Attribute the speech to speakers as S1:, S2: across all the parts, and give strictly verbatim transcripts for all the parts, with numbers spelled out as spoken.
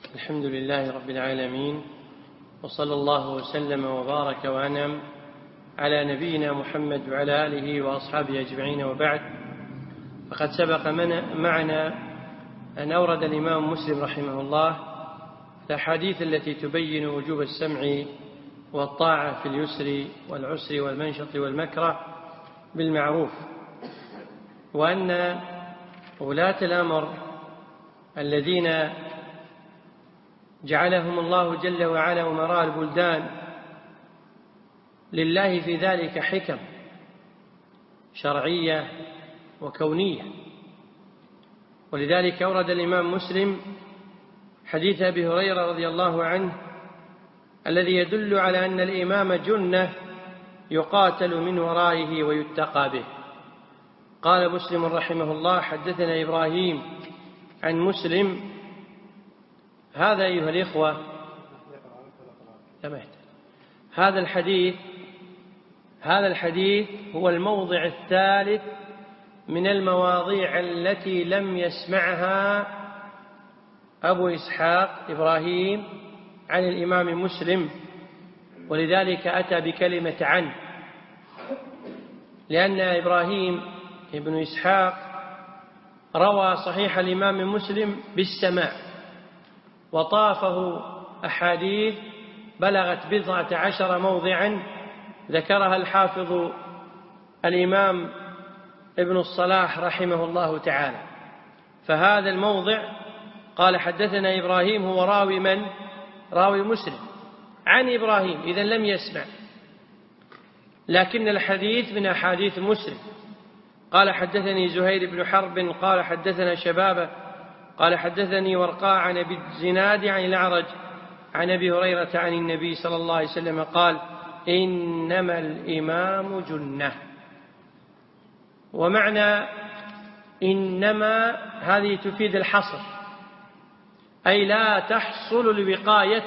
S1: الحمد لله رب العالمين، وصلى الله وسلم وبارك وأنعم على نبينا محمد وعلى آله وأصحابه أجمعين، وبعد. فقد سبق معنا أن أورد الإمام مسلم رحمه الله الأحاديث التي تبين وجوب السمع والطاعة في اليسر والعسر والمنشط والمكره بالمعروف، وأن ولاة الأمر الذين جعلهم الله جل وعلا أمراء البلدان لله في ذلك حكم شرعية وكونية. ولذلك أورد الإمام مسلم حديث أبي هريرة رضي الله عنه الذي يدل على أن الإمام جنة يقاتل من ورائه ويتقى به. قال مسلم رحمه الله: حدثنا إبراهيم عن مسلم. هذا أيها الإخوة هذا الحديث هذا الحديث هو الموضع الثالث من المواضيع التي لم يسمعها أبو إسحاق إبراهيم عن الإمام مسلم، ولذلك أتى بكلمة عن، لأن إبراهيم ابن إسحاق روى صحيح الإمام مسلم بالسماع، وطافه أحاديث بلغت بضعة عشر موضعا ذكرها الحافظ الإمام ابن الصلاح رحمه الله تعالى. فهذا الموضع قال: حدثنا إبراهيم، هو راوي من؟ راوي مسلم عن إبراهيم، إذن لم يسمع، لكن الحديث من أحاديث مسلم. قال: حدثني زهير بن حرب قال: حدثنا شبابة قال: حدثني ورقاء عن أبي الزناد عن الأعرج عن أبي هريرة عن النبي صلى الله عليه وسلم قال: إنما الإمام جنة. ومعنى إنما هذه تفيد الحصر، أي لا تحصل الوقاية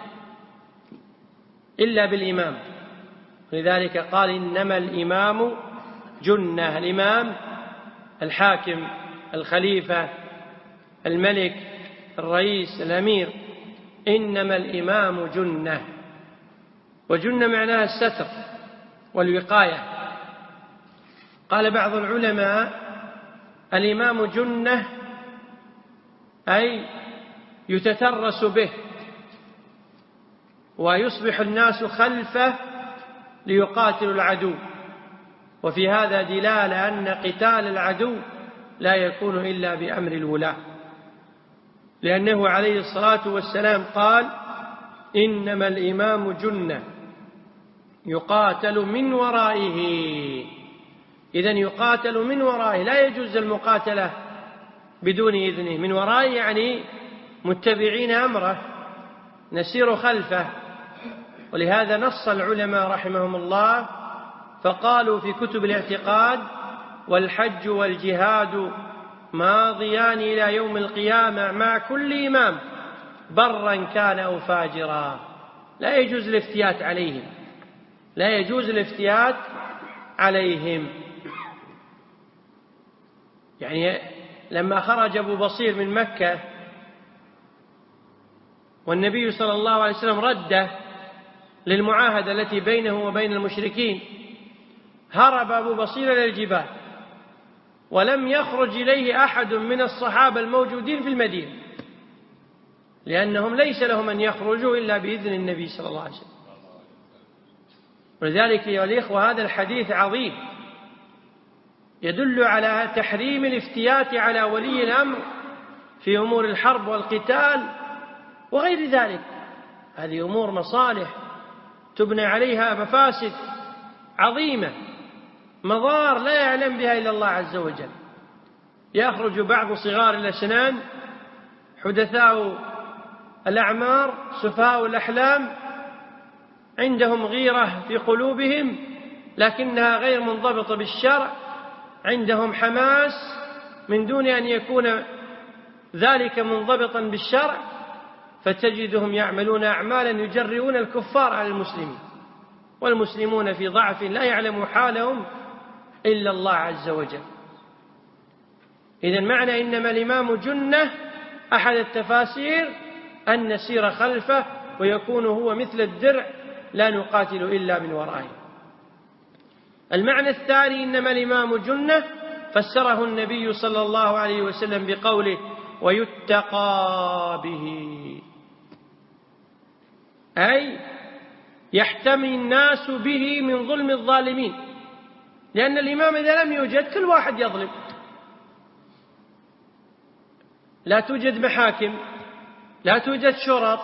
S1: إلا بالإمام، لذلك قال: إنما الإمام جنة. الإمام الحاكم، الخليفة، الملك، الرئيس، الأمير. إنما الإمام جنة، وجنة معناها الستر والوقاية. قال بعض العلماء: الإمام جنة أي يتترس به ويصبح الناس خلفه ليقاتلوا العدو. وفي هذا دلالة أن قتال العدو لا يكون إلا بأمر الولاة، لأنه عليه الصلاة والسلام قال: إنما الإمام جنة يقاتل من ورائه. إذن يقاتل من ورائه، لا يجوز المقاتلة بدون إذنه. من ورائه يعني متبعين أمره، نسير خلفه. ولهذا نص العلماء رحمهم الله فقالوا في كتب الاعتقاد: والحج والجهاد ماضيان إلى يوم القيامة مع كل إمام برا كان أو فاجرا. لا يجوز الافتيات عليهم، لا يجوز الافتيات عليهم. يعني لما خرج أبو بصير من مكة والنبي صلى الله عليه وسلم رده للمعاهدة التي بينه وبين المشركين، هرب أبو بصير إلى الجبال، ولم يخرج إليه أحد من الصحابة الموجودين في المدينة، لأنهم ليس لهم أن يخرجوا إلا بإذن النبي صلى الله عليه وسلم. ولذلك يا الإخوة هذا الحديث عظيم، يدل على تحريم الافتيات على ولي الأمر في أمور الحرب والقتال وغير ذلك. هذه أمور مصالح تبنى عليها مفاسد عظيمة، مضار لا يعلم بها إلا الله عز وجل. يخرج بعض صغار الأسنان حدثاء الأعمار سفهاء الأحلام، عندهم غيرة في قلوبهم لكنها غير منضبطة بالشرع، عندهم حماس من دون أن يكون ذلك منضبطا بالشرع، فتجدهم يعملون أعمالا يجرئون الكفار على المسلمين، والمسلمون في ضعف لا يعلم حالهم إلا الله عز وجل. إذن معنى إنما الإمام جنة أحد التفاسير أن نسير خلفه ويكون هو مثل الدرع لا نقاتل إلا من ورائه. المعنى الثاني إنما الإمام جنة فسره النبي صلى الله عليه وسلم بقوله ويتقى به، أي يحتمي الناس به من ظلم الظالمين، لأن الإمام إذا لم يوجد كل واحد يظلم، لا توجد محاكم، لا توجد شرط،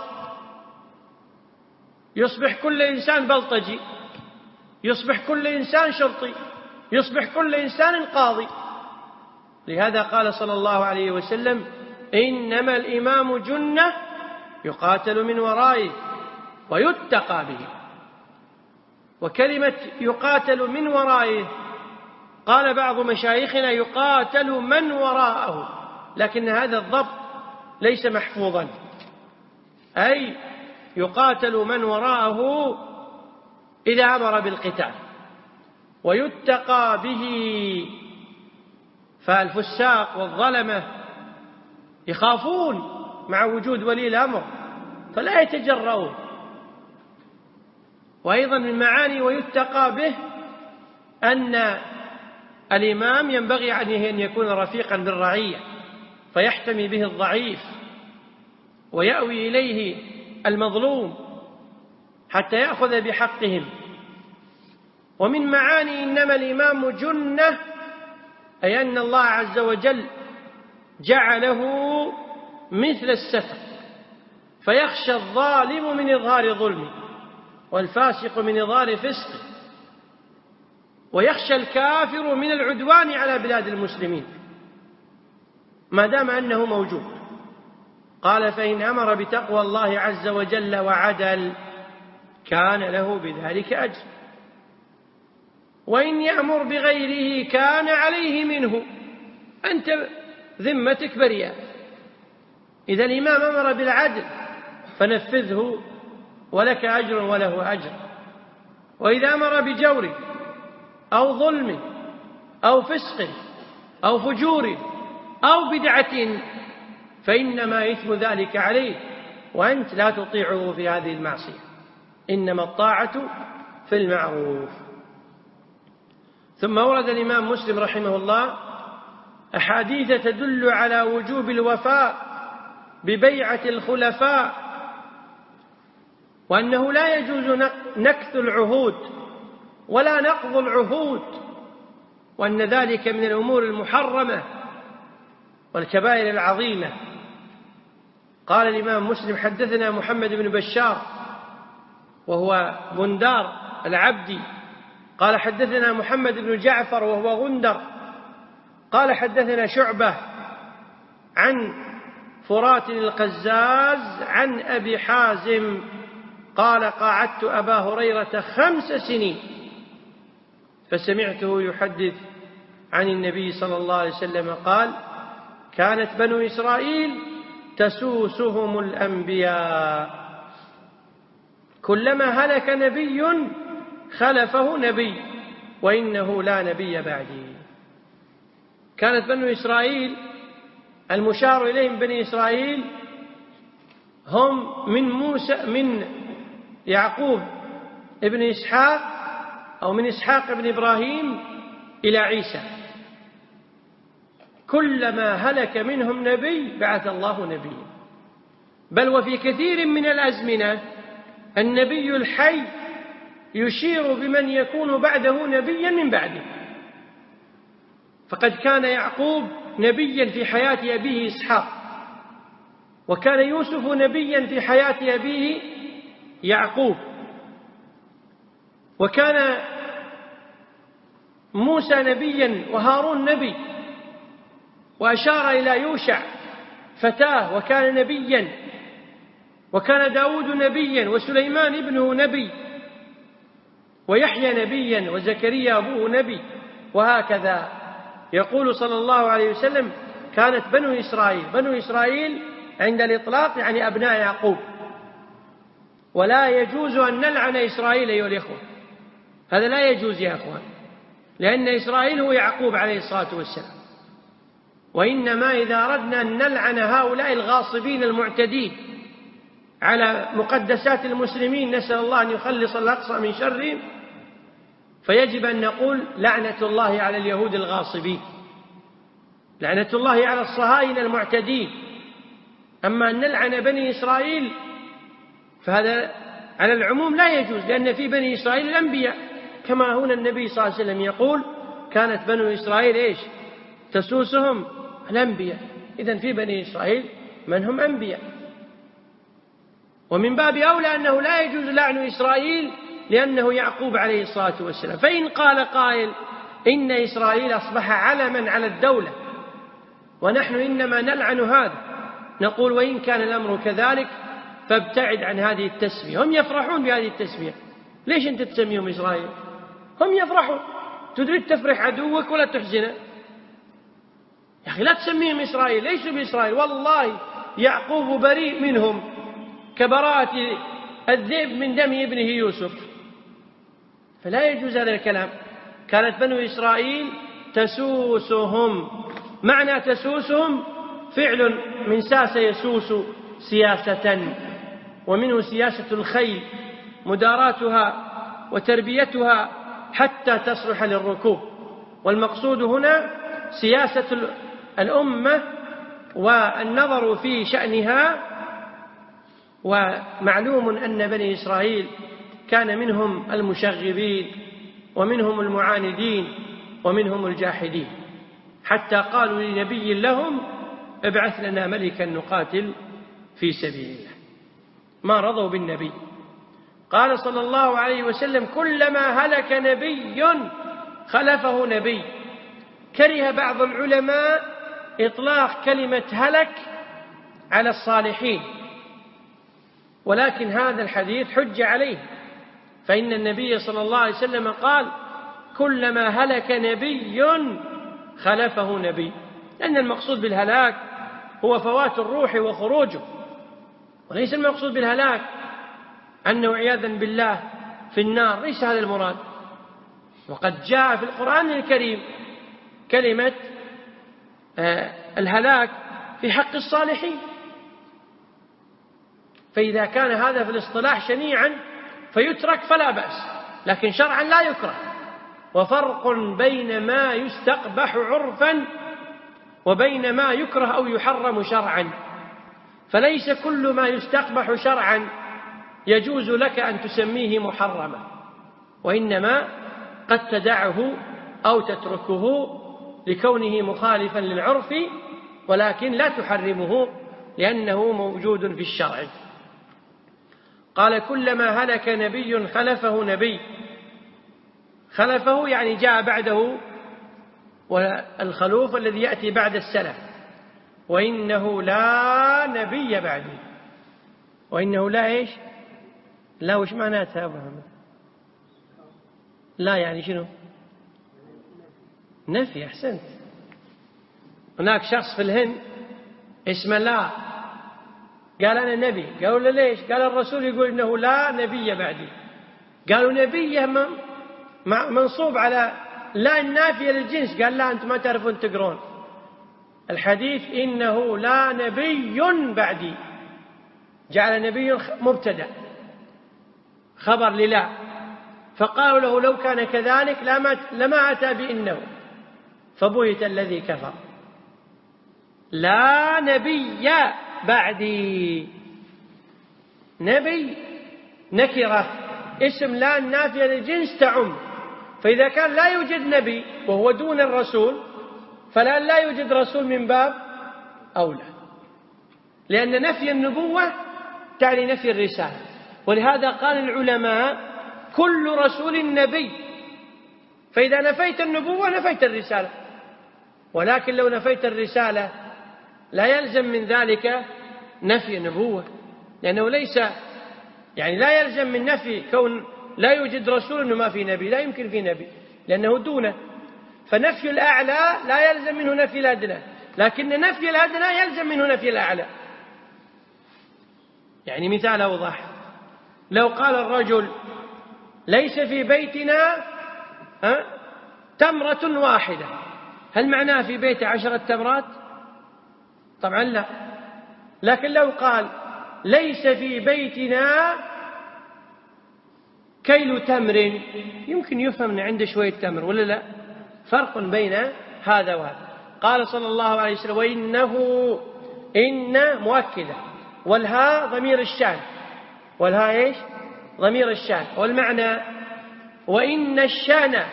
S1: يصبح كل إنسان بلطجي، يصبح كل إنسان شرطي، يصبح كل إنسان قاضي. لهذا قال صلى الله عليه وسلم إنما الإمام جنة يقاتل من ورائه ويتقى به. وكلمة يقاتل من ورائه قال بعض مشايخنا يقاتل من وراءه، لكن هذا الضبط ليس محفوظا، أي يقاتل من وراءه إذا أمر بالقتال ويتقى به. فالفساق والظلمة يخافون مع وجود ولي الأمر فلا يتجرؤون. وأيضا من معاني ويتقى به أن الإمام ينبغي عليه أن يكون رفيقا بالرعية فيحتمي به الضعيف ويأوي إليه المظلوم حتى يأخذ بحقهم. ومن معاني إنما الإمام جنة أي أن الله عز وجل جعله مثل الستر، فيخشى الظالم من إظهار ظلمه والفاسق من إظهار فسقه، ويخشى الكافر من العدوان على بلاد المسلمين ما دام أنه موجود. قال فإن أمر بتقوى الله عز وجل وعدل كان له بذلك أجر، وإن يأمر بغيره كان عليه منه، أنت ذمتك بريئة. إذا الإمام أمر بالعدل فنفذه ولك أجر وله أجر، وإذا أمر بجور أو ظلم أو فسق أو فجور أو بدعة فإنما إثم ذلك عليه وأنت لا تطيعه في هذه المعصية، إنما الطاعة في المعروف. ثم ورد الإمام مسلم رحمه الله أحاديث تدل على وجوب الوفاء ببيعة الخلفاء، وأنه لا يجوز نكث العهود ولا نقض العهود، وأن ذلك من الأمور المحرمة والكبائر العظيمة. قال الإمام مسلم حدثنا محمد بن بشار وهو بندار العبدي قال حدثنا محمد بن جعفر وهو غندر قال حدثنا شعبة عن فرات القزاز عن أبي حازم قال قاعدت أبا هريرة خمس سنين فسمعته يحدث عن النبي صلى الله عليه وسلم قال كانت بنو إسرائيل تسوسهم الأنبياء كلما هلك نبي خلفه نبي وإنه لا نبي بعدي. كانت بنو إسرائيل المشار إليهم بني إسرائيل هم من موسى من يعقوب ابن إسحاق أو من إسحاق ابن إبراهيم إلى عيسى، كلما هلك منهم نبي بعث الله نبيا. بل وفي كثير من الأزمنة النبي الحي يشير بمن يكون بعده نبيا من بعده، فقد كان يعقوب نبيا في حياة أبيه إسحاق، وكان يوسف نبيا في حياة أبيه يعقوب، وكان موسى نبيا وهارون نبي، وأشار إلى يوشع فتاه وكان نبيا، وكان داود نبيا وسليمان ابنه نبي، ويحيى نبيا وزكريا أبوه نبي، وهكذا. يقول صلى الله عليه وسلم كانت بنو إسرائيل بنو إسرائيل عند الإطلاق يعني أبناء يعقوب، ولا يجوز أن نلعن إسرائيل أيها الإخوة، هذا لا يجوز يا أخوان، لأن إسرائيل هو يعقوب عليه الصلاة والسلام. وإنما إذا أردنا أن نلعن هؤلاء الغاصبين المعتدين على مقدسات المسلمين، نسأل الله أن يخلص الأقصى من شرهم، فيجب أن نقول لعنة الله على اليهود الغاصبين، لعنة الله على الصهاينة المعتدين. أما أن نلعن بني إسرائيل فهذا على العموم لا يجوز، لأن في بني إسرائيل الأنبياء، كما هنا النبي صلى الله عليه وسلم يقول كانت بنو إسرائيل إيش؟ تسوسهم الأنبياء. إذن في بني إسرائيل من هم أنبياء، ومن باب أولى أنه لا يجوز لعن إسرائيل لأنه يعقوب عليه الصلاة والسلام. فإن قال قائل إن إسرائيل أصبح علما على الدولة ونحن إنما نلعن هذا، نقول وإن كان الأمر كذلك فابتعد عن هذه التسمية. هم يفرحون بهذه التسمية، ليش أنت تسميهم إسرائيل؟ هم يفرحون، تريد تفرح عدوك ولا تحزنه؟ يا أخي لا تسميهم إسرائيل، ليسوا بإسرائيل، والله يعقوب بريء منهم كبراءة الذئب من دم ابنه يوسف. فلا يجوز هذا الكلام. كانت بنو إسرائيل تسوسهم، معنى تسوسهم فعل من ساس يسوس سياسة، ومنه سياسة الخيل مداراتها وتربيتها حتى تصلح للركوب. والمقصود هنا سياسة الأمة والنظر في شأنها. ومعلوم أن بني إسرائيل كان منهم المشغبين ومنهم المعاندين ومنهم الجاحدين، حتى قالوا لنبي لهم ابعث لنا ملكا نقاتل في سبيل الله، ما رضوا بالنبي. قال صلى الله عليه وسلم كلما هلك نبي خلفه نبي. كره بعض العلماء إطلاق كلمة هلك على الصالحين، ولكن هذا الحديث حج عليه، فإن النبي صلى الله عليه وسلم قال كلما هلك نبي خلفه نبي، لأن المقصود بالهلاك هو فوات الروح وخروجه، وليس المقصود بالهلاك أنه عياذا بالله في النار، ليس هذا المراد. وقد جاء في القرآن الكريم كلمة الهلاك في حق الصالحين. فإذا كان هذا في الاصطلاح شنيعا فيترك فلا بأس، لكن شرعا لا يكره. وفرق بين ما يستقبح عرفا وبين ما يكره أو يحرم شرعا. فليس كل ما يستقبح شرعا يجوز لك أن تسميه محرما، وإنما قد تدعه أو تتركه لكونه مخالفا للعرف، ولكن لا تحرمه لأنه موجود في الشرع. قال كلما هلك نبي خلفه نبي. خلفه يعني جاء بعده، والخلوف الذي يأتي بعد السلف. وإنه لا نبي بعدي. وإنه لا إيش؟ لا وش معناتها يا أبو محمد؟ لا يعني شنو؟ نفي. أحسنت. هناك شخص في الهند اسمه لا، قال أنا نبي. قالوا له ليش؟ قال الرسول يقول إنه لا نبي بعدي. قالوا نبي منصوب على لا النافية للجنس. قال لا أنتم ما تعرفون تقرون الحديث، إنه لا نبي بعدي، جعل نبي مبتدأ خبر للا. فقالوا له لو كان كذلك لما أتى بإنه، فبهت الذي كفر. لا نبي بعدي. نبي نكرة، اسم لا النافية للجنس تعم. فإذا كان لا يوجد نبي وهو دون الرسول، فلا لا يوجد رسول من باب أولى، لأن نفي النبوة تعني نفي الرسالة. ولهذا قال العلماء كل رسول نبي. فإذا نفيت النبوة نفيت الرسالة، ولكن لو نفيت الرسالة لا يلزم من ذلك نفي النبوة، لأنه ليس يعني لا يلزم من نفي كون لا يوجد رسول أنه ما في نبي، لا يمكن في نبي لأنه دونه. فنفي الأعلى لا يلزم منه نفي الأدنى، لكن نفي الأدنى يلزم منه نفي الأعلى. يعني مثال أوضح، لو قال الرجل ليس في بيتنا ها تمرة واحدة، هل معناه في بيته عشرة تمرات؟ طبعا لا. لكن لو قال ليس في بيتنا كيل تمر. يمكن يفهم أن عنده شوية تمر ولا لا؟ فرق بين هذا وهذا. قال صلى الله عليه وسلم وإنه إن مؤكدة، والهاء ضمير الشأن، والهاء إيش؟ ضمير الشأن. والمعنى وإن الشأن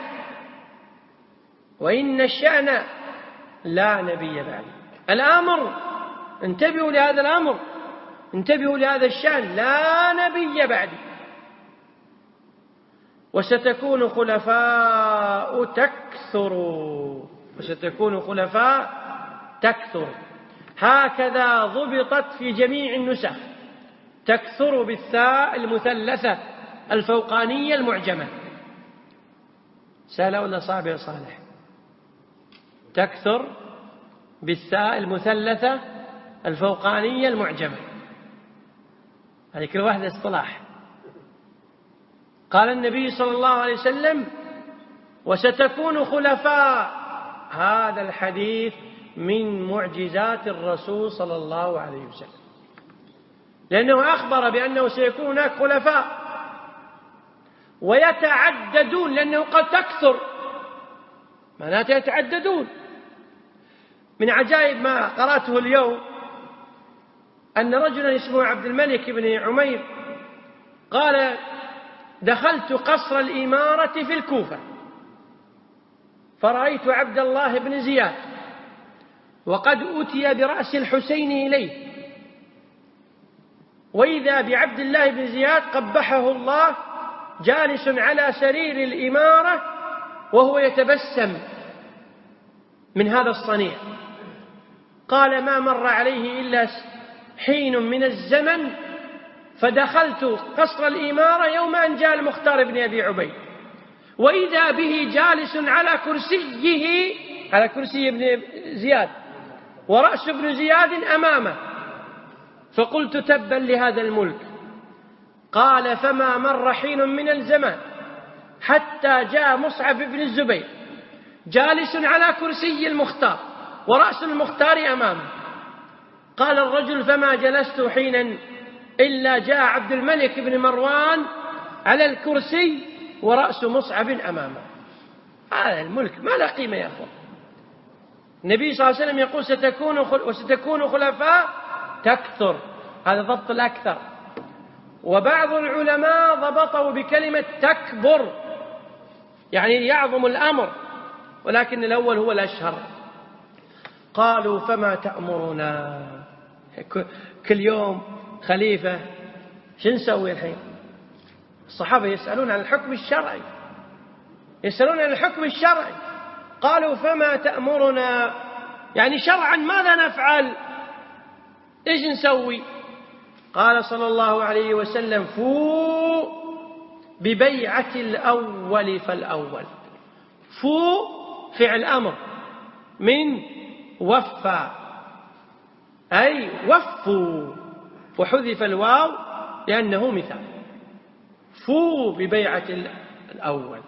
S1: وإن الشأن لا نبي بعد. الأمر، انتبهوا لهذا الأمر، انتبهوا لهذا الشأن، لا نبي بعد. وستكون خلفاء تكثر، وستكون خلفاء تكثر، هكذا ضبطت في جميع النسخ. تكثر بالثاء المثلثة الفوقانية المعجمة. سهلة ولا صعبة يا صالح؟ تكثر بالثاء المثلثة الفوقانية المعجمة، هذه كل واحدة اصطلاح. قال النبي صلى الله عليه وسلم وستكون خلفاء، هذا الحديث من معجزات الرسول صلى الله عليه وسلم، لأنه أخبر بأنه سيكون هناك خلفاء ويتعددون، لأنه قد تكثر معناته يتعددون. من عجائب ما قرأته اليوم أن رجلا اسمه عبد الملك بن عمير قال دخلت قصر الإمارة في الكوفة فرأيت عبد الله بن زياد وقد أتي برأس الحسين إليه، وإذا بعبد الله بن زياد قبحه الله جالس على سرير الإمارة وهو يتبسم من هذا الصنيع. قال ما مر عليه إلا حين من الزمن فدخلت قصر الإمارة يوم أن جاء المختار بن أبي عبيد، وإذا به جالس على كرسيه، على كرسي ابن زياد، ورأس ابن زياد أمامه، فقلت تبا لهذا الملك. قال فما مر حين من الزمان حتى جاء مصعب بن الزبير جالس على كرسي المختار ورأس المختار أمامه. قال الرجل فما جلست حينا إلا جاء عبد الملك بن مروان على الكرسي ورأس مصعب أمامه. هذا الملك ما له قيمة يا أخوان. النبي صلى الله عليه وسلم يقول ستكون خل... وستكون خلفاء تكثر، هذا ضبط الأكثر. وبعض العلماء ضبطوا بكلمة تكبر، يعني يعظم الأمر، ولكن الأول هو الأشهر. قالوا فما تأمرنا؟ كل يوم خليفة، شو نسوي الحين؟ الصحابة يسألون عن الحكم الشرعي، يسألون عن الحكم الشرعي. قالوا فما تأمرنا؟ يعني شرعا ماذا نفعل؟ إيش نسوي؟ قال صلى الله عليه وسلم فو ببيعة الأول فالأول. فو فعل أمر من وفى، أي وفوا، وحذف الواو لأنه مثال. فو ببيعة الأول،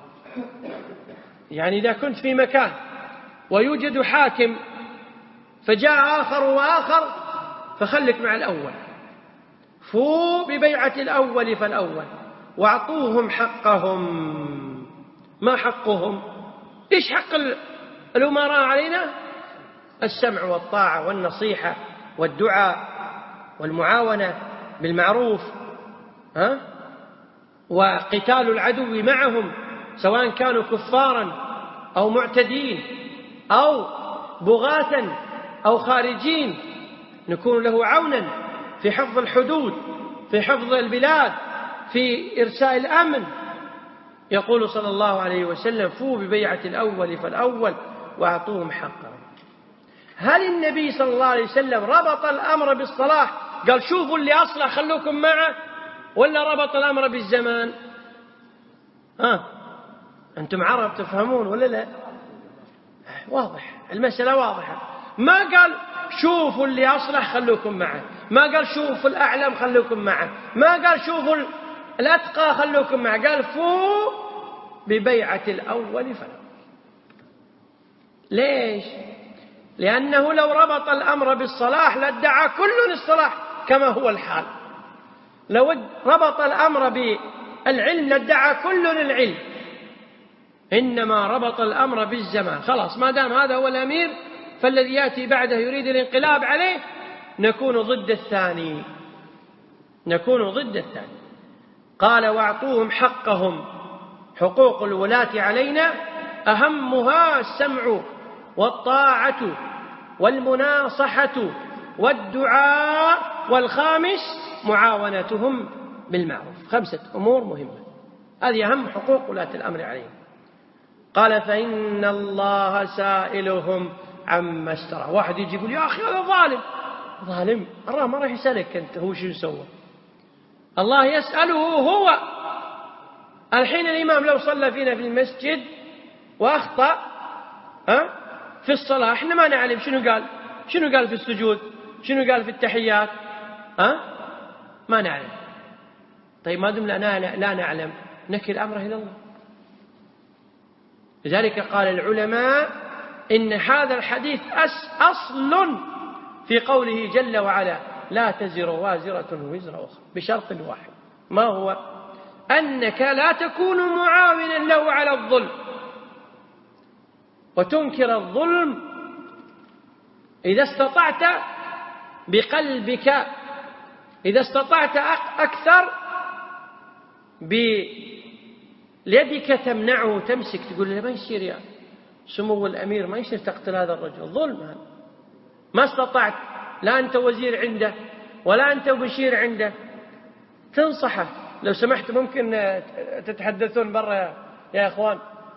S1: يعني إذا كنت في مكان ويوجد حاكم فجاء آخر وآخر فخلك مع الأول. فو ببيعة الأول فالأول واعطوهم حقهم. ما حقهم؟ إيش حق الأمراء علينا؟ السمع والطاعة والنصيحة والدعاء والمعاونة بالمعروف، ها؟ وقتال العدو معهم سواء كانوا كفارا أو معتدين أو بغاة أو خارجين، نكون له عونا في حفظ الحدود، في حفظ البلاد، في إرساء الأمن. يقول صلى الله عليه وسلم فو ببيعة الأول فالأول وأعطوهم حقهم. هل النبي صلى الله عليه وسلم ربط الأمر بالصلاح قال شوفوا اللي أصلح خلوكم معه، ولا ربط الأمر بالزمان؟ ها أنتم عرب تفهمون ولا لا؟ واضح، المسألة واضحة. ما قال شوفوا اللي أصلح خلوكم معه، ما قال شوفوا الأعلم خلوكم معه، ما قال شوفوا الأتقى خلوكم معه، قال فو ببيعة الأول فالأول. ليش؟ لأنه لو ربط الأمر بالصلاح لادعى كل الصلاح كما هو الحال، لو ربط الأمر بالعلم لادعى كل العلم، إنما ربط الأمر بالزمان. خلاص ما دام هذا هو الأمير فالذي يأتي بعده يريد الانقلاب عليه نكون ضد الثاني، نكون ضد الثاني. قال واعطوهم حقهم، حقوق الولاة علينا أهمها السمع والطاعة والمناصحة والدعاء، والخامس معاونتهم بالمعروف. خمسة أمور مهمة، هذه أهم حقوق ولاة الأمر عليهم. قال فإن الله سائلهم عما اشترى. واحد يجي يقول يا أخي هذا ظالم، ظالم الله ما راح يسألك أنت هو شو سوى، الله يسأله هو. الحين الإمام لو صلى فينا في المسجد وأخطأ أه؟ في الصلاة احنا ما نعلم شنو قال، شنو قال في السجود، شنو قال في التحيات، أه؟ ما نعلم. طيب ما دمنا لا نعلم نكل أمره إلى الله. لذلك قال العلماء إن هذا الحديث أصل في قوله جل وعلا لا تزر وازرة وزر أخرى، بشرط واحد، ما هو؟ أنك لا تكون معاونا له على الظلم وتنكر الظلم إذا استطعت بقلبك، إذا استطعت أكثر بيدك تمنعه تمسك، تقول له ما يصير يا سمو الأمير ما يصير تقتل هذا الرجل، ظلم هذا. ما استطعت، لا أنت وزير عنده ولا أنت بشير عنده، تنصحه لو سمحت ممكن تتحدثون برا يا إخوان.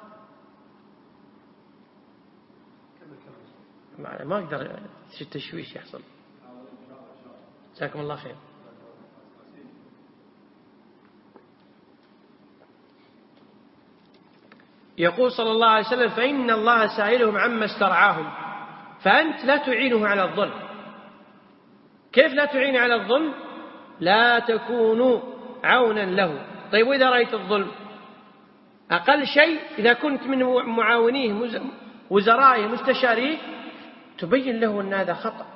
S1: ما أقدر التشويش يحصل. جزاكم الله خير. يقول صلى الله عليه وسلم فإن الله سائلهم عما استرعاهم، فأنت لا تعينه على الظلم. كيف لا تعين على الظلم؟ لا تكونوا عونا له. طيب وإذا رأيت الظلم أقل شيء إذا كنت من معاونيه وزرائه مستشاريه تبين له أن هذا خطأ،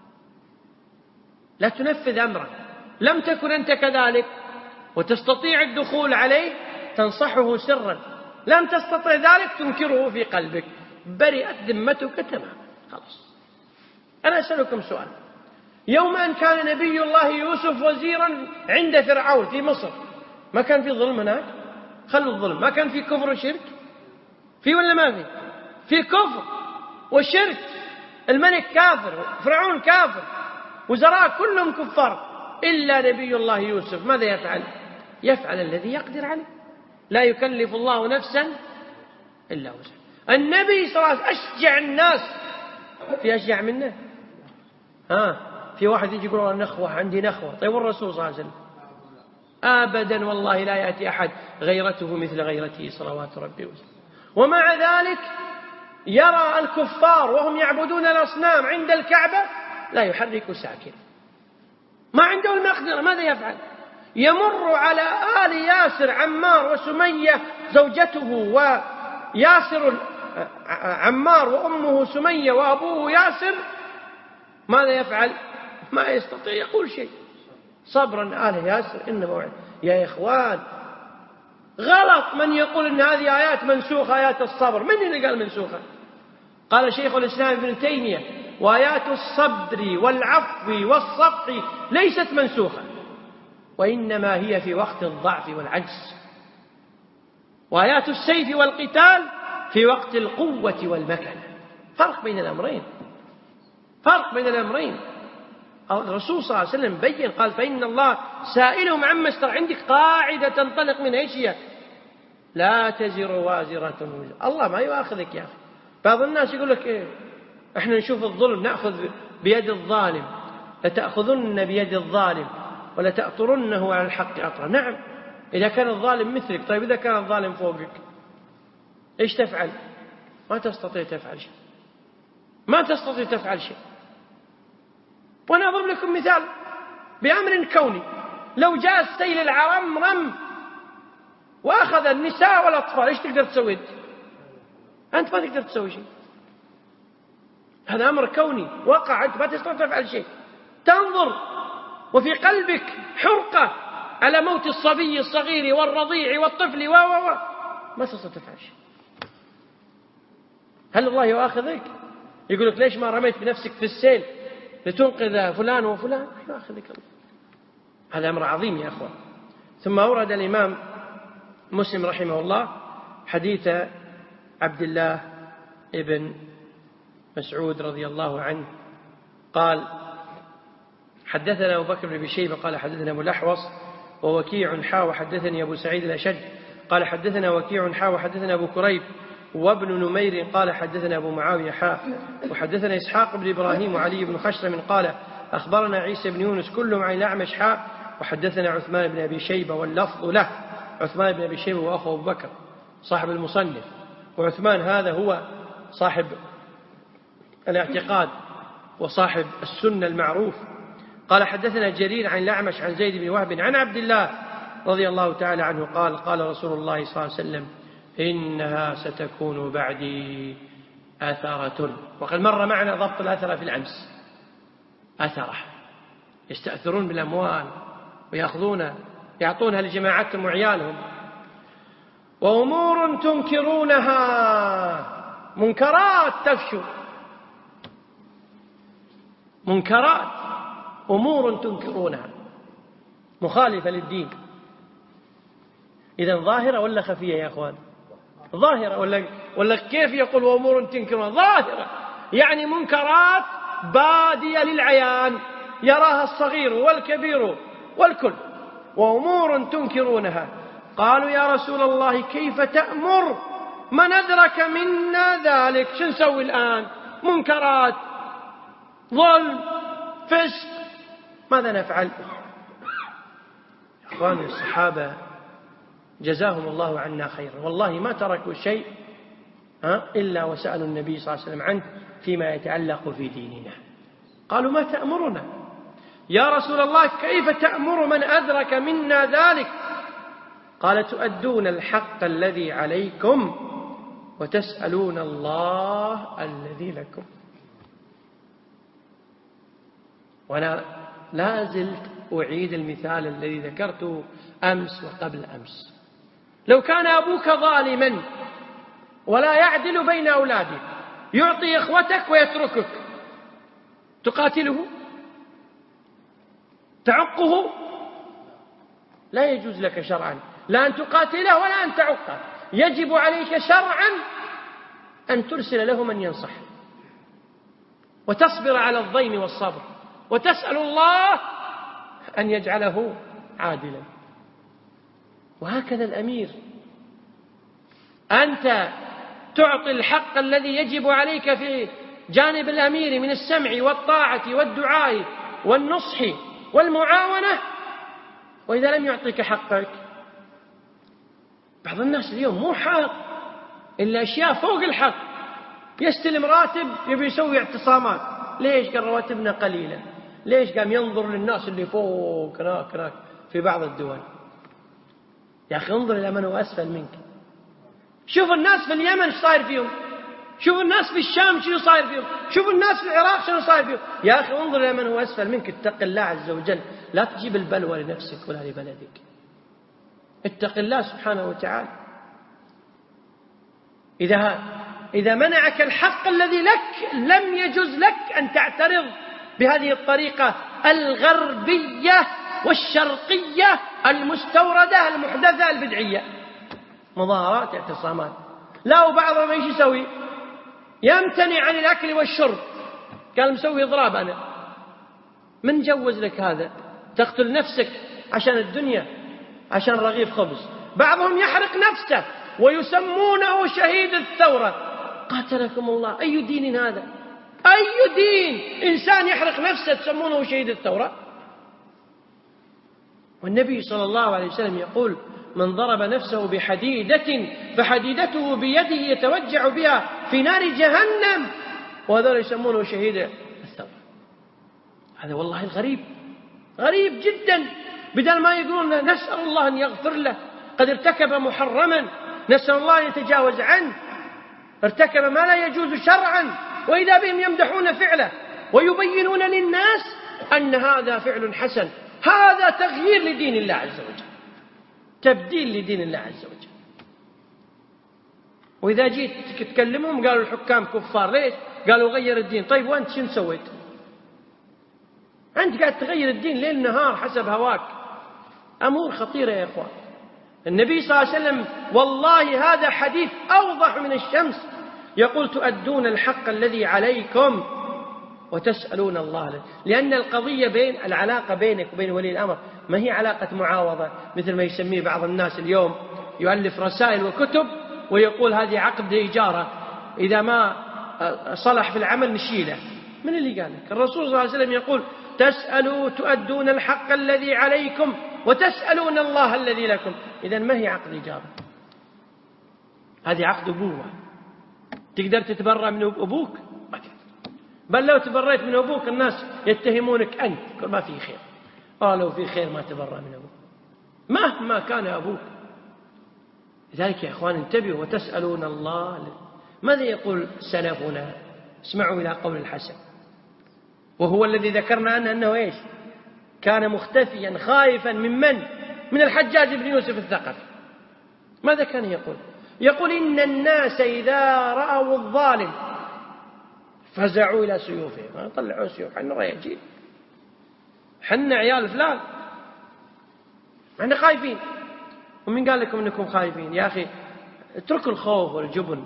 S1: لا تنفذ أمره. لم تكن أنت كذلك وتستطيع الدخول عليه تنصحه سرا، لم تستطع ذلك تنكره في قلبك، برئت ذمتك تماما. خلاص. أنا أسألكم سؤال، يوم أن كان نبي الله يوسف وزيرا عند فرعون في مصر ما كان في ظلم هناك؟ خلوا الظلم، ما كان في كفر وشرك؟ في ولا ما في؟ في كفر وشرك، الملك كافر، فرعون كافر، وزراء كلهم كفار، إلا نبي الله يوسف ماذا يفعل؟ يفعل الذي يقدر عليه، لا يكلف الله نفسا إلا وسعها. النبي صلى الله عليه وسلم أشجع الناس، في أشجع منه؟ ها في واحد يجي يقول نخوة عندي نخوة. طيب والرسول صلى الله عليه وسلم أبدا والله لا يأتي أحد غيرته مثل غيرته صلوات ربي وسلم. ومع ذلك يرى الكفار وهم يعبدون الأصنام عند الكعبة لا يحرك ساكن، ما عنده المقدرة. ماذا يفعل؟ يمر على آل ياسر عمار وسمية زوجته وياسر عمار وأمه سمية وأبوه ياسر، ماذا يفعل؟ ما يستطيع يقول شيء. صبرا آل ياسر إن موعد. يا إخوان غلط من يقول إن هذه آيات منسوخة، آيات الصبر. من اللي قال منسوخة؟ قال شيخ الإسلام ابن تيمية وآيات الصبر والعفو والصفح ليست منسوخة، وإنما هي في وقت الضعف والعجز، وآيات السيف والقتال في وقت القوة والمكنة. فرق بين الأمرين، فرق بين الأمرين. الرسول صلى الله عليه وسلم بين قال فإن الله سائلهم عما استرعوا. عندك قاعدة تنطلق من ايش هي؟ لا تزر وازرة وزر. الله ما يؤاخذك يا أخي. بعض الناس يقول لك إيه؟ احنا نشوف الظلم نأخذ بيد الظالم، لتأخذن بيد الظالم ولتأطرنه على الحق أطرا. نعم إذا كان الظالم مثلك. طيب إذا كان الظالم فوقك إيش تفعل؟ ما تستطيع تفعل شيء، ما تستطيع تفعل شيء. وأنا أضرب لكم مثال بأمر كوني. لو جاء السيل العرم رم وأخذ النساء والأطفال إيش تقدر تسوي أنت؟ أنت ما تقدر تسوي شيء. هذا أمر كوني وقع، أنت ما تستطيع تفعل شيء. تنظر وفي قلبك حرقة على موت الصبي الصغير والرضيع والطفل و و و ما تستطيع تفعل شيء. هل الله يؤاخذك؟ يقول لك ليش ما رميت بنفسك في السيل لتنقذ فلان وفلان؟ يؤاخذك الله. هذا أمر عظيم يا أخوان. ثم أورد الإمام مسلم رحمه الله حديث عبد الله ابن مسعود رضي الله عنه قال حدثنا أبو بكر بن أبي شيبة قال حدثنا أبو الأحوص ووكيع حا وحدثني أبو سعيد الأشج قال حدثنا وكيع حا وحدثنا أبو كريب وابن نمير قال حدثنا أبو معاوية حا وحدثنا إسحاق بن إبراهيم وعلي بن خشرم قال أخبرنا عيسى بن يونس كلهم عن الأعمش حا وحدثنا عثمان بن أبي شيبة واللفظ له. عثمان بن أبي شيبة وأخو أبو بكر صاحب المصنف، وعثمان هذا هو صاحب الاعتقاد وصاحب السنة المعروف. قال حدثنا جرير عن الأعمش عن زيد بن وهب عن عبد الله رضي الله تعالى عنه قال قال رسول الله صلى الله عليه وسلم إنها ستكون بعدي أثرة. وقد مر معنا ضبط الأثرة في الأمس. أثرة يستأثرون بالأموال ويأخذون يعطونها لجماعتهم وعيالهم. وأمور تنكرونها منكرات تفشو، منكرات أمور تنكرونها مخالفة للدين. إذن ظاهرة ولا خفية يا أخوان؟ ظاهرة ولا, ولا كيف يقول وأمور تنكرونها؟ ظاهرة يعني منكرات بادية للعيان يراها الصغير والكبير والكل. وأمور تنكرونها قالوا يا رسول الله كيف تأمر من أدرك منا ذلك؟ شو نسوي الآن؟ منكرات ظلم فسق ماذا نفعل؟ أخواني الصحابة جزاهم الله عنا خيرا والله ما تركوا شيء إلا وسألوا النبي صلى الله عليه وسلم عنه فيما يتعلق في ديننا. قالوا ما تأمرنا يا رسول الله؟ كيف تأمر من أدرك منا ذلك؟ قال تؤدون الحق الذي عليكم وتسألون الله الذي لكم. وأنا لا زلت أعيد المثال الذي ذكرته أمس وقبل أمس. لو كان أبوك ظالما ولا يعدل بين أولاده يعطي إخوتك ويتركك، تقاتله؟ تعقه؟ لا يجوز لك شرعا لا أن تقاتله ولا أن تعقه. يجب عليك شرعا أن ترسل له من ينصح وتصبر على الضيم والصبر وتسأل الله أن يجعله عادلا. وهكذا الأمير، أنت تعطي الحق الذي يجب عليك في جانب الأمير من السمع والطاعة والدعاء والنصح والمعاونة، وإذا لم يعطيك حقك. بعض الناس اليوم مو حاق إلا أشياء فوق الحق. يستلم راتب يبي يسوي اعتصامات. ليش؟ قال رواتبنا قليلة. ليش؟ قام ينظر للناس اللي فوق هناك هناك في بعض الدول. يا أخي انظر إلى من هو أسفل منك. شوف الناس في اليمن ايش صاير فيهم، شوف الناس في الشام شنو صاير فيهم، شوف الناس في العراق شنو صاير فيهم. يا أخي انظر إلى من هو أسفل منك. اتق الله عز وجل، لا تجيب البلوى لنفسك ولا لبلدك. اتق الله سبحانه وتعالى. إذا إذا منعك الحق الذي لك لم يجوز لك أن تعترض بهذه الطريقة الغربية والشرقية المستوردة المحدثة البدعية. مظاهرات اعتصامات. لا، وبعضهم ايش يسوي؟ يمتنع عن الأكل والشرب. قال مسوي إضراب. أنا من جوز لك هذا؟ تقتل نفسك عشان الدنيا، عشان رغيف خبز. بعضهم يحرق نفسه ويسمونه شهيد الثورة. قاتلكم الله، أي دين هذا؟ أي دين إنسان يحرق نفسه تسمونه شهيد الثورة؟ والنبي صلى الله عليه وسلم يقول من ضرب نفسه بحديدة فحديدته بيده يتوجع بها في نار جهنم، وهذول يسمونه شهيد الثورة. هذا والله الغريب، غريب جدا. بدل ما يقولون نسأل الله أن يغفر له، قد ارتكب محرما، نسأل الله أن يتجاوز عنه، ارتكب ما لا يجوز شرعا، وإذا بهم يمدحون فعله ويبينون للناس أن هذا فعل حسن هذا تغيير لدين الله عز وجل، تبديل لدين الله عز وجل. وإذا جيت تكلمهم قالوا الحكام كفار. ليش؟ قالوا غير الدين. طيب وأنت شنو سويت؟ أنت قاعد تغير الدين ليل نهار حسب هواك. أمور خطيرة يا إخوان. النبي صلى الله عليه وسلم والله هذا حديث أوضح من الشمس، يقول تؤدون الحق الذي عليكم وتسألون الله، لأن القضية بين العلاقة بينك وبين ولي الأمر ما هي علاقة معاوضة مثل ما يسميه بعض الناس اليوم، يؤلف رسائل وكتب ويقول هذه عقد إجارة، إذا ما صلح في العمل نشيله. من اللي قال لك؟ الرسول صلى الله عليه وسلم يقول تسألوا تؤدون الحق الذي عليكم وتسألون الله الذي لكم. إذا ما هي عقد إجارة؟ هذه عقد أبوة. تقدر تتبرأ من أبوك؟ بل لو تبريت من أبوك الناس يتهمونك أنت، ما في خير. آه لو في خير ما تبرأ من أبوك مهما كان أبوك. لذلك يا أخوان انتبهوا وتسألون الله. ماذا يقول سلفنا؟ اسمعوا إلى قول الحسن، وهو الذي ذكرنا عنه أنه إيش؟ كان مختفيا خائفا من من؟ من الحجاج بن يوسف الثقفي. ماذا كان يقول؟ يقول إن الناس إذا رأوا الظالم فزعوا إلى سيوفهم. طلعوا سيوف، حنا رياجين، حنا عيال فلان، احنا خايفين. ومن قال لكم انكم خايفين؟ يا أخي اتركوا الخوف والجبن.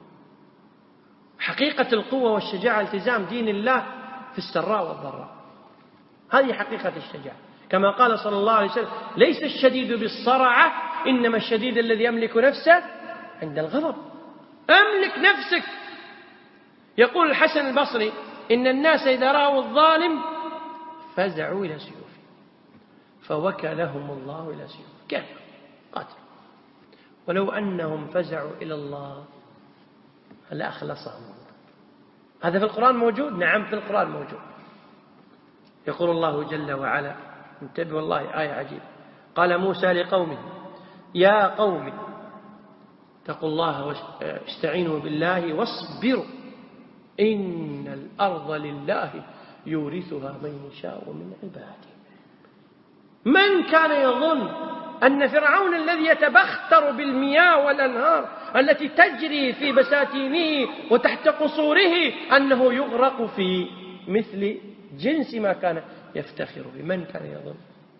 S1: حقيقة القوة والشجاعة التزام دين الله في السراء والضراء، هذه حقيقة الشجاعة. كما قال صلى الله عليه وسلم ليس الشديد بالصرعة إنما الشديد الذي يملك نفسه عند الغضب. أملك نفسك. يقول الحسن البصري إن الناس إذا رأوا الظالم فزعوا إلى سيوفه فوكلهم الله إلى سيوفه، كيف قاتل. ولو أنهم فزعوا إلى الله لأخلصهم الله. هذا في القرآن موجود؟ نعم في القرآن موجود. يقول الله جل وعلا، انتبه والله آية عجيبة، قال موسى لقومه يا قوم اتقوا الله واستعينوا بالله واصبروا إن الأرض لله يورثها من يشاء من عباده. من كان يظن أن فرعون الذي يتبختر بالمياه والأنهار التي تجري في بساتينه وتحت قصوره أنه يغرق في مثل جنس ما كان يفتخر به؟ من كان يظن؟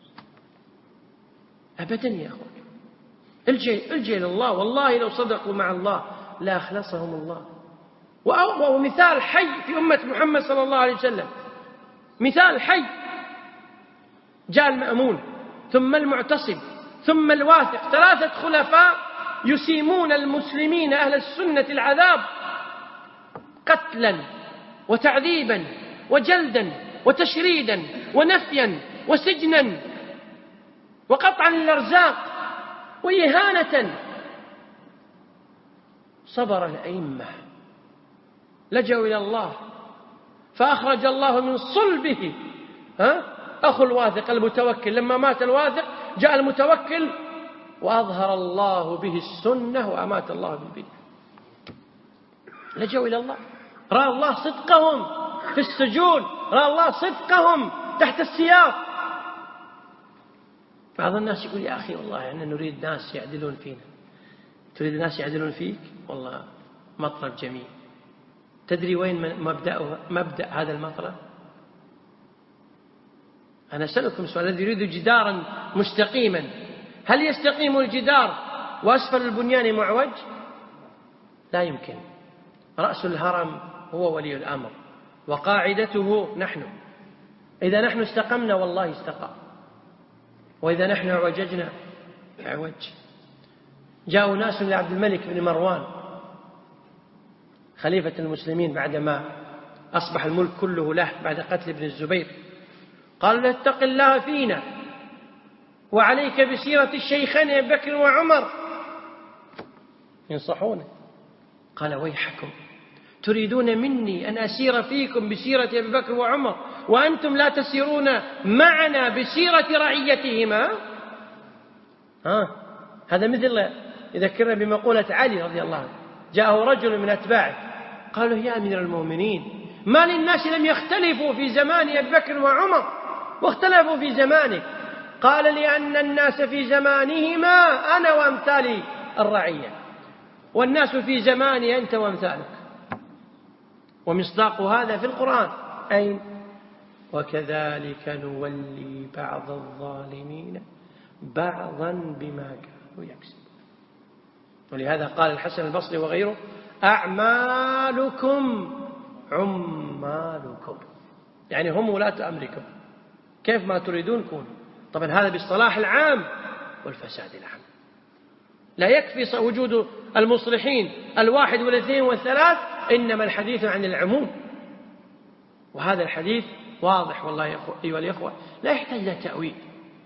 S1: أبدا يا أخوان. الجي الجي لله، والله لو صدقوا مع الله لا أخلصهم الله. ومثال حي في أمة محمد صلى الله عليه وسلم، مثال حي، جاء المأمون ثم المعتصم ثم الواثق، ثلاثة خلفاء يسيمون المسلمين أهل السنة العذاب قتلا وتعذيبا وجلدا وتشريدا ونفيا وسجنا وقطعا للأرزاق وإهانة. صبر الأئمة، لجوا إلى الله فأخرج الله من صلبه ها أخو الواثق المتوكل. لما مات الواثق جاء المتوكل وأظهر الله به السنة وأمات الله بالبدع. لجوا إلى الله، رأى الله صدقهم في السجون، رأى الله صدقهم تحت السياق. بعض الناس يقول يا أخي والله يعني نريد ناس يعدلون فينا. تريد ناس يعدلون فيك؟ والله مطلب جميل. تدري وين مبدأ مبدأ هذا المطلب؟ أنا أسألكم سؤال، الذي يريد جدارا مستقيما هل يستقيم الجدار وأسفل البنيان معوج؟ لا يمكن. رأس الهرم هو ولي الأمر وقاعدته نحن. إذا نحن استقمنا والله استقام، وإذا نحن اعوججنا اعوج. جاءوا ناس لعبد الملك بن مروان خليفة المسلمين بعدما أصبح الملك كله له بعد قتل ابن الزبير، قال اتق الله فينا وعليك بسيرة الشيخين أبي بكر وعمر ينصحونه. قال ويحكم تريدون مني أن أسير فيكم بسيرة أبي بكر وعمر وأنتم لا تسيرون معنا بسيرة رعيتهما؟ ها هذا مثل يذكرنا بمقولة علي رضي الله عنه، جاءه رجل من أتباعه قالوا يا أمير المؤمنين ما للناس لم يختلفوا في زمان أبي بكر وعمر واختلفوا في زمانه. قال لأن الناس في زمانهما أنا وأمثالي الرعية، والناس في زماني أنت وأمثالك. ومصداق هذا في القرآن أين؟ وكذلك نولي بعض الظالمين بعضا بما كانوا يكسبون. ولهذا قال الحسن البصري وغيره أعمالكم عمالكم، يعني هم ولاة أمركم، كيف ما تريدون كونوا. طبعا هذا بالصلاح العام والفساد العام، لا يكفي وجود المصلحين الواحد والاثنين والثلاث، إنما الحديث عن العموم. وهذا الحديث واضح والله يا أيها الإخوة، لا يحتاج إلى تأويل.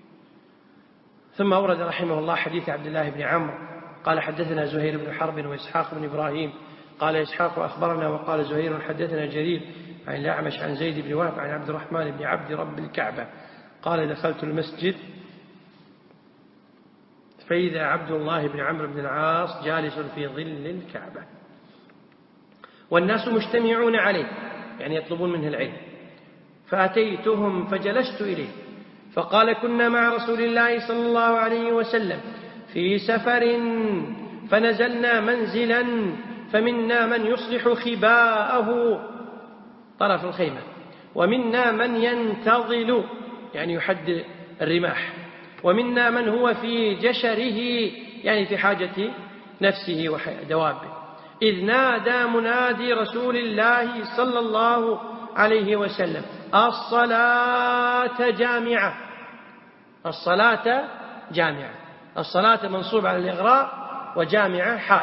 S1: ثم أورد رحمه الله حديث عبد الله بن عمرو قال حدثنا زهير بن حرب وإسحاق بن إبراهيم قال إسحاق أخبرنا وقال زهير حدثنا جرير عن الأعمش عن زيد بن وهب عن عبد الرحمن بن عبد رب الكعبة قال دخلت المسجد فإذا عبد الله بن عمرو بن العاص جالس في ظل الكعبة والناس مجتمعون عليه، يعني يطلبون منه العلم، فأتيتهم فجلست إليه فقال كنا مع رسول الله صلى الله عليه وسلم في سفر فنزلنا منزلا فمنا من يصلح خباءه طرف الخيمة ومنا من ينتظل يعني يحد الرماح ومنا من هو في جشره يعني في حاجة نفسه ودوابه، إذ نادى منادي رسول الله صلى الله عليه وسلم الصلاة جامعة. الصلاة جامعة، الصلاة منصوب على الإغراء وجامعة حال.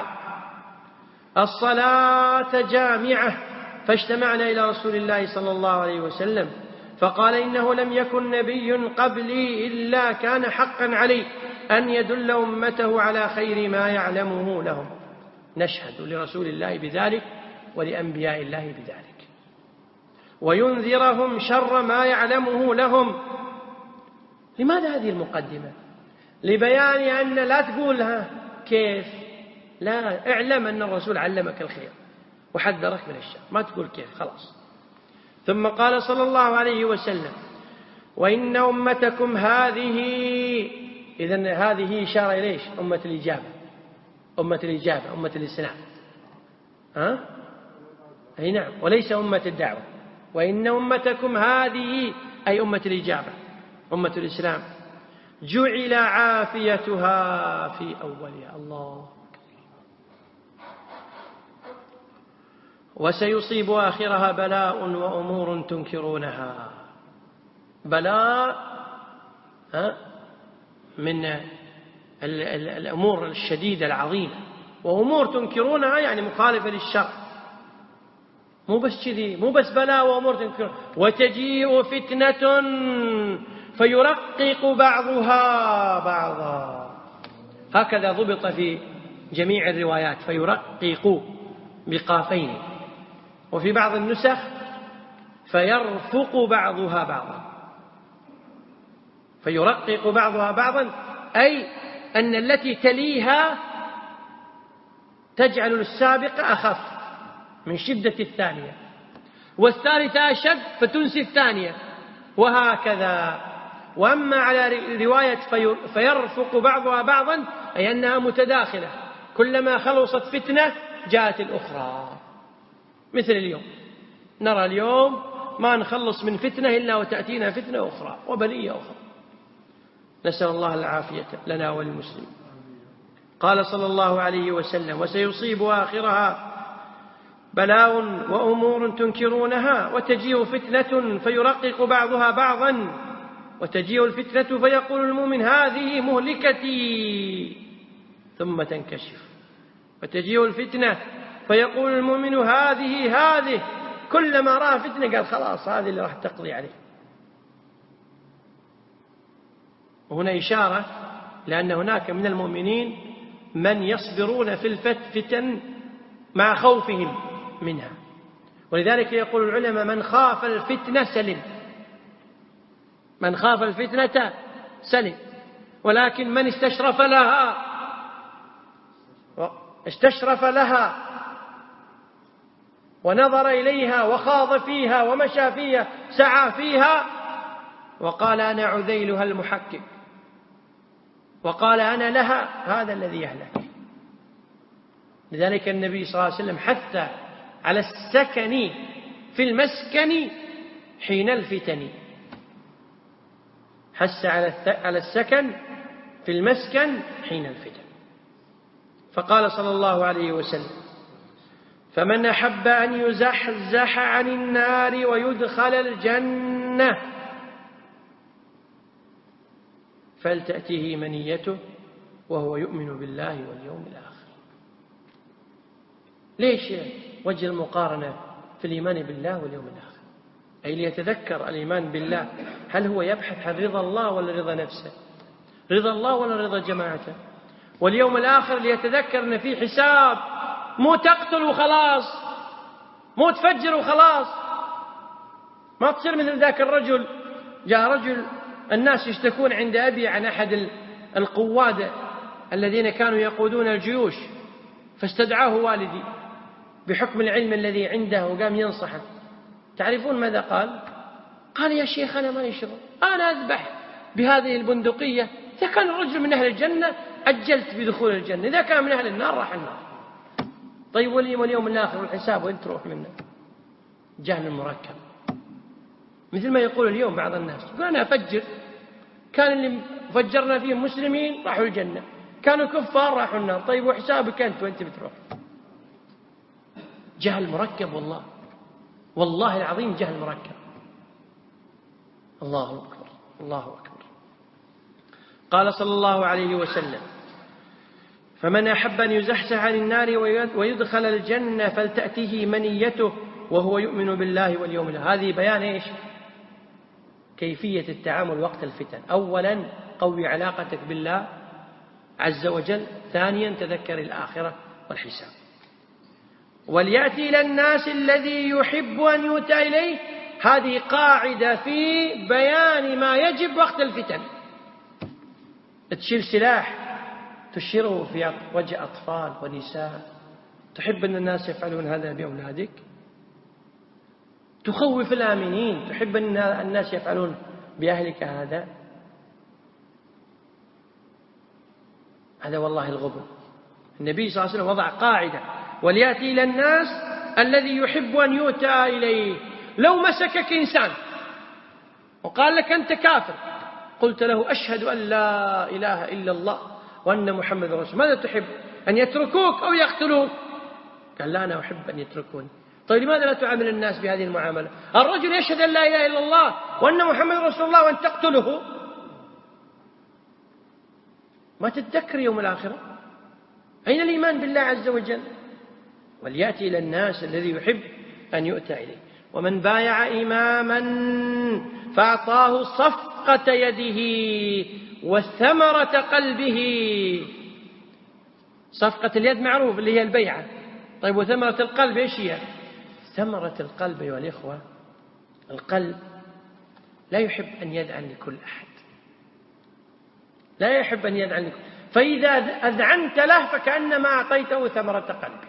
S1: الصلاة جامعة. فاجتمعنا إلى رسول الله صلى الله عليه وسلم فقال إنه لم يكن نبي قبلي إلا كان حقا عليه أن يدل أمته على خير ما يعلمه لهم. نشهد لرسول الله بذلك ولأنبياء الله بذلك، وينذرهم شر ما يعلمه لهم. لماذا هذه المقدمة؟ لبيان أن لا تقولها كيف، لا، اعلم أن الرسول علمك الخير وحذرك من الشر، ما تقول كيف خلاص. ثم قال صلى الله عليه وسلم وإن أمتكم هذه، إذن هذه إشارة إليش؟ أمة الإجابة، أمة الإجابة، أمة الإسلام، ها؟ أي نعم، وليس أمة الدعوة. وإن أمتكم هذه أي أمة الإجابة، أمة الإسلام، جعل عافيتها في أولها. الله. وسيصيب آخرها بلاء وأمور تنكرونها. بلاء من الأمور الشديدة العظيمة، وأمور تنكرونها يعني مخالفة للشرع. مو بس كذي، مو بس بلاء وأمور تنكرون. وتجيء فتنة فيرقق بعضها بعضا، هكذا ضبط في جميع الروايات، فيرقق بقافين، وفي بعض النسخ فيرفق بعضها بعضا. فيرقق بعضها بعضا أي أن التي تليها تجعل السابقة أخف من شدة الثانية، والثالثة أشد فتنسي الثانية، وهكذا. وأما على رواية فيرفق بعضها بعضا أي أنها متداخلة، كلما خلصت فتنة جاءت الأخرى. مثل اليوم، نرى اليوم ما نخلص من فتنة إلا وتأتينا فتنة أخرى وبلية أخرى، نسأل الله العافية لنا وللمسلمين. قال صلى الله عليه وسلم وسيصيب آخرها بلاء وأمور تنكرونها وتجيء فتنة فيرقق بعضها بعضا وتجيء الفتنة فيقول المؤمن هذه مهلكتي ثم تنكشف، وتجيء الفتنة فيقول المؤمن هذه هذه، كلما رأى فتنة قال خلاص هذه اللي راح تقضي عليه. وهنا إشارة لأن هناك من المؤمنين من يصبرون في الفتن مع خوفهم منها، ولذلك يقول العلماء من خاف الفتنة سلم، من خاف الفتنة سلم، ولكن من استشرف لها استشرف لها ونظر إليها وخاض فيها ومشى فيها سعى فيها وقال أنا عذيلها المحكك وقال أنا لها، هذا الذي يهلك. لذلك النبي صلى الله عليه وسلم حث على السكن في المسكن حين الفتن، حث على السكن في المسكن حين الفتن. فقال صلى الله عليه وسلم: فمن أحب أن يزحزح عن النار ويدخل الجنة فلتأته منيته وهو يؤمن بالله واليوم الآخر. ليش وجه المقارنة في الإيمان بالله واليوم الآخر؟ أي ليتذكر الإيمان بالله هل هو يبحث عن رضا الله ولا رضا نفسه، رضا الله ولا رضا جماعته. واليوم الآخر ليتذكر أن في حساب، مو تقتل وخلاص، مو تفجر وخلاص. ما تصير مثل ذاك الرجل، جاء رجل الناس يشتكون عند أبي عن أحد القوادة الذين كانوا يقودون الجيوش، فاستدعاه والدي بحكم العلم الذي عنده وقام ينصحه. تعرفون ماذا قال؟ قال: يا شيخ أنا ما شغل، أنا أذبح بهذه البندقية، إذا كان الرجل من أهل الجنة أجلت بدخول الجنة، إذا كان من أهل النار راح النار. طيب واليوم الآخر والحساب وين تروح منه؟ جهل مركب. مثل ما يقول اليوم بعض الناس، يقول أنا أفجر، كان اللي فجرنا فيهم مسلمين راحوا الجنة، كانوا كفار راحوا النار، طيب وحسابك أنت وأنت بتروح؟ جهل مركب، والله والله العظيم جهل مركب. الله أكبر الله أكبر. قال صلى الله عليه وسلم: فمن أحب أن يزحزح عن النار ويدخل الجنة فلتأته منيته وهو يؤمن بالله واليوم الآخر. هذه بيان إيش؟ كيفية التعامل وقت الفتن. أولا قوي علاقتك بالله عز وجل، ثانيا تذكر الآخرة والحساب. وليأتي إلى الناس الذي يحب أن يؤتى إليه، هذه قاعدة في بيان ما يجب وقت الفتن. تشيل سلاح تشيره في وجه أطفال ونساء، تحب أن الناس يفعلون هذا بأولادك؟ تخوف الآمنين، تحب أن الناس يفعلون بأهلك هذا؟ هذا والله الغبن. النبي صلى الله عليه وسلم وضع قاعدة: وليأتي إلى الناس الذي يحب أن يؤتى إليه. لو مسكك إنسان وقال لك أنت كافر، قلت له أشهد أن لا إله إلا الله وأن محمد رسول، ماذا تحب؟ أن يتركوك أو يقتلوك؟ قال: لا، أنا أحب أن يتركوني. طيب لماذا لا تعامل الناس بهذه المعاملة؟ الرجل يشهد أن لا إله إلا الله وأن محمد رسول الله وأن تقتله؟ ما تتذكر يوم الآخرة؟ أين الإيمان بالله عز وجل؟ وليأتي إلى الناس الذي يحب أن يؤتى إليه. ومن بايع إماما فأعطاه صفقة يده وثمرة قلبه. صفقة اليد معروف اللي هي البيعة، طيب وثمرة القلب إيش هي؟ ثمرة القلب أيها الإخوة، القلب لا يحب أن يدعن لكل أحد، لا يحب أن يدعن لكل، فإذا أذعنت له فكأنما أعطيته ثمرة قلبك،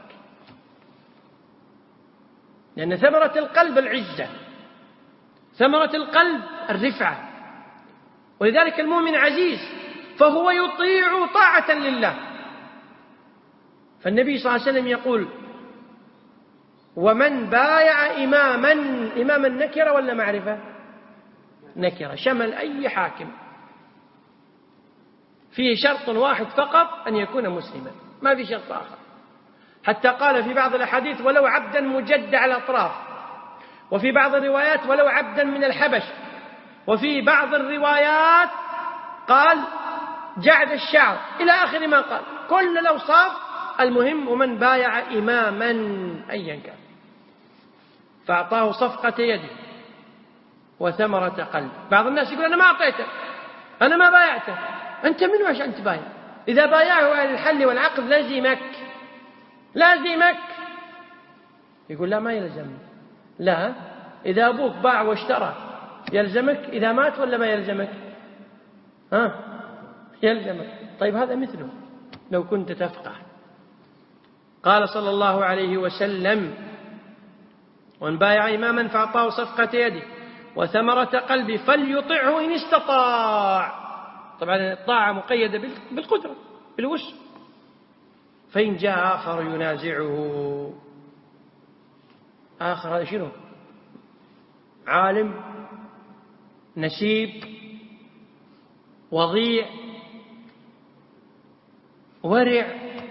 S1: لأن ثمرة القلب العزة، ثمرة القلب الرفعة. ولذلك المؤمن عزيز فهو يطيع طاعة لله. فالنبي صلى الله عليه وسلم يقول: ومن بايع إماما، إماما نكرة ولا معرفة؟ نكرة، شمل أي حاكم، فيه شرط واحد فقط أن يكون مسلما، ما في شرط آخر. حتى قال في بعض الأحاديث: ولو عبدا مجدع الأطراف، وفي بعض الروايات: ولو عبدا من الحبش، وفي بعض الروايات قال: جعد الشعر، إلى آخر ما قال. كل الأوصاف، المهم ومن بايع إماما أيا كان فأعطاه صفقة يده وثمرة قلب. بعض الناس يقول: أنا ما أعطيته، أنا ما بايعته. أنت منو عشان تبايع؟ إذا بايعه أهل الحل والعقد لازمك، لازمك. يقول: لا، ما يلزمني. لا، إذا أبوك باع واشترى يلزمك إذا مات ولا ما يلزمك؟ ها؟ يلزمك. طيب هذا مثله لو كنت تفقه. قال صلى الله عليه وسلم: ومن بايع إماما فأعطاه صفقة يده وثمرة قلبي فليطعه إن استطاع. طبعا الطاعة مقيدة بالقدرة بالوسع. فإن جاء آخر ينازعه، آخر هذا شنو؟ عالم نسيب وضيع ورع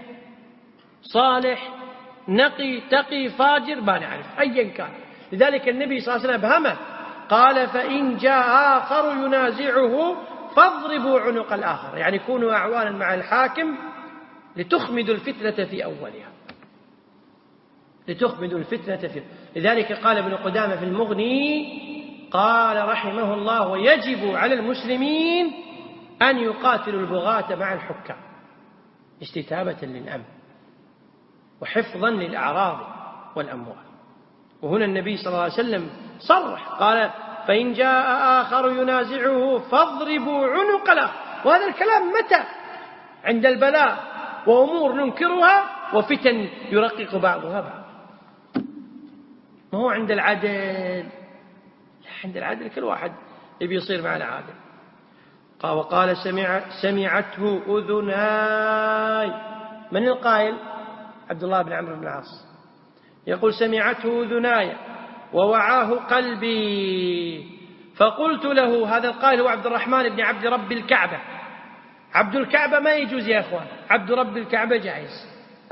S1: صالح نقي تقي فاجر ما نعرف أيا كان. لذلك النبي صلى الله عليه وسلم أبهمه قال فإن جاء آخر ينازعه فاضربوا عنق الآخر، يعني كونوا أعوانا مع الحاكم لتخمدوا الفتنة في أولها، لتخمدوا الفتنة في. لذلك قال ابن قدامة في المغني قال رحمه الله ويجب على المسلمين أن يقاتلوا البغاة مع الحكام استتابة للأمن وحفظا للأعراض والأموال. وهنا النبي صلى الله عليه وسلم صرح قال فإن جاء آخر ينازعه فاضربوا عنق له. وهذا الكلام متى؟ عند البلاء وأمور ننكرها وفتن يرقق بعضها بعض، ما هو عند العدل. عند العدل كل واحد يبي يصير مع العادل. وقال سمع سمعته أذناي. من القائل؟ عبد الله بن عمرو بن العاص يقول سمعته أذناي ووعاه قلبي فقلت له. هذا القائل هو عبد الرحمن بن عبد رب الكعبة. عبد الكعبة ما يجوز يا أخوان، عبد رب الكعبة جائز.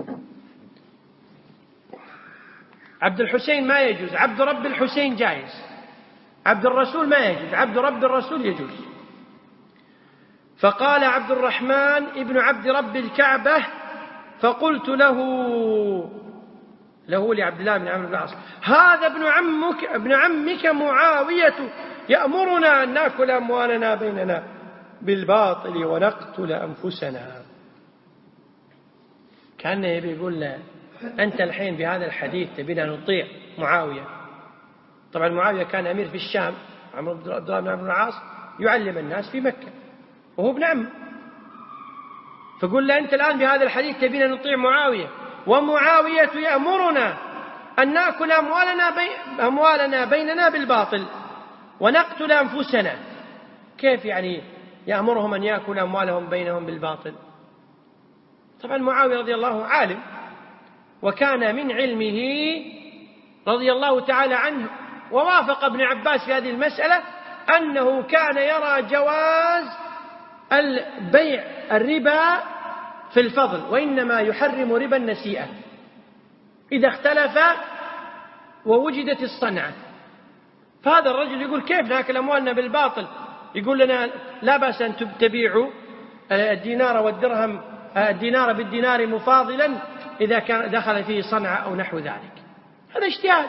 S1: عبد الحسين ما يجوز، عبد رب الحسين جائز. عبد الرسول ما يجوز، عبد رب الرسول يجوز. فقال عبد الرحمن ابن عبد رب الكعبة فقلت له له لعبد الله بن عمرو بن العاص هذا ابن عمك ابن عمك معاوية يأمرنا أن نأكل أموالنا بيننا بالباطل ونقتل أنفسنا. كان يبي يقول له أنت الحين بهذا الحديث تبينا نطيع معاوية. طبعا معاوية كان أمير في الشام، عبد الله بن عمرو بن العاص يعلم الناس في مكة وهو ابن عمه. فقل له أنت الآن بهذا الحديث تبينا نطيع معاوية ومعاوية يأمرنا أن نأكل أموالنا, بي أموالنا بيننا بالباطل ونقتل أنفسنا. كيف يعني يأمرهم أن يأكل أموالهم بينهم بالباطل؟ طبعا معاوية رضي الله عالم وكان من علمه رضي الله تعالى عنه، ووافق ابن عباس في هذه المسألة أنه كان يرى جواز البيع الربا في الفضل، وإنما يحرم ربا النسيئة إذا اختلف ووجدت الصنعة. فهذا الرجل يقول كيف ناكل أموالنا بالباطل؟ يقول لنا لا بأس أن تبيعوا الدينار والدرهم، الدينار بالدينار مفاضلا إذا كان دخل فيه صنعة أو نحو ذلك. هذا اجتهاد.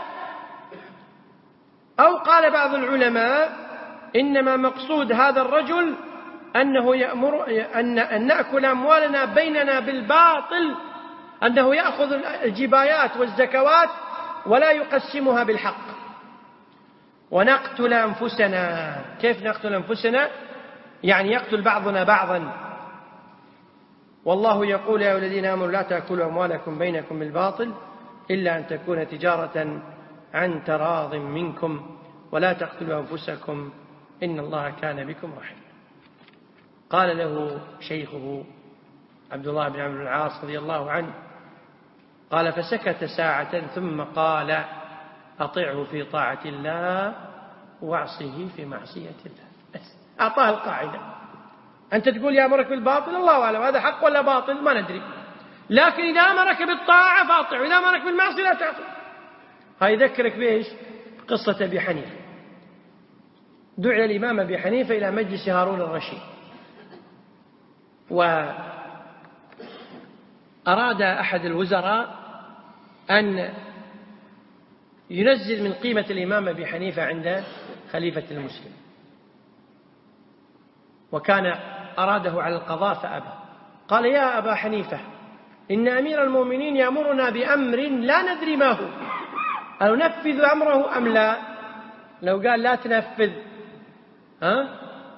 S1: أو قال بعض العلماء إنما مقصود هذا الرجل أنه يأمر أن نأكل أموالنا بيننا بالباطل، أنه يأخذ الجبايات والزكوات ولا يقسمها بالحق. ونقتل أنفسنا. كيف نقتل أنفسنا؟ يعني يقتل بعضنا بعضا. والله يقول يا الذين آمنوا لا تأكلوا أموالكم بينكم بالباطل إلا أن تكون تجارة عن تراض منكم ولا تقتلوا أنفسكم إن الله كان بكم رحيما. قال له شيخه عبد الله بن عمرو بن العاص رضي الله عنه قال فسكت ساعة ثم قال أطيعه في طاعة الله واعصه في معصية الله. أعطاه القاعدة. أنت تقول يأمرك بالباطل، الله أعلم هذا حق ولا باطل ما ندري، لكن إذا أمرك بالطاعة فأطيعه، إذا أمرك بالمعصية لا تعصي. هاي يذكرك بإيش؟ قصة أبي حنيفة. دعي الإمام أبي حنيفة إلى مجلس هارون الرشيد، وأراد أحد الوزراء أن ينزل من قيمة الإمام أبي حنيفة عند خليفة المسلم، وكان أراده على القضاء فأبى. قال يا أبا حنيفة إن أمير المؤمنين يأمرنا بأمر لا ندري ما هو، أو نفذ أمره أم لا؟ لو قال لا تنفذ ها؟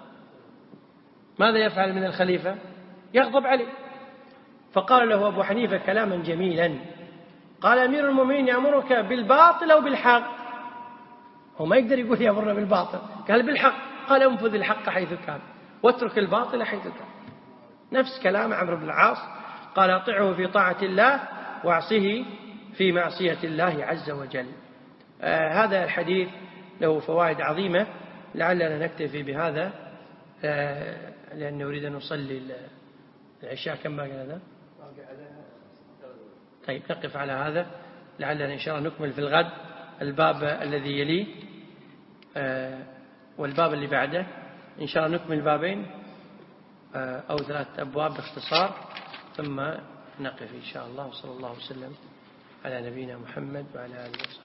S1: ماذا يفعل من الخليفة؟ يغضب عليه. فقال له أبو حنيفة كلاما جميلا، قال أمير المؤمنين يأمرك بالباطل أو بالحق؟ هو ما يقدر يقول يأمرنا بالباطل، قال بالحق، قال انفذ الحق حيث كان واترك الباطل حيث كان. نفس كلام عمرو بن العاص، قال أطعه في طاعة الله واعصه في معصية الله عز وجل. آه هذا الحديث له فوائد عظيمة، لعلنا نكتفي بهذا آه لأن نريد أن نصلي العشاء. كم باقي هذا؟ طيب نقف على هذا، لعلنا إن شاء الله نكمل في الغد الباب الذي يليه آه والباب اللي بعده، إن شاء الله نكمل بابين آه أو ثلاثة أبواب باختصار، ثم نقف إن شاء الله. وصلى الله وسلم على نبينا محمد وعلى آله وصحبه.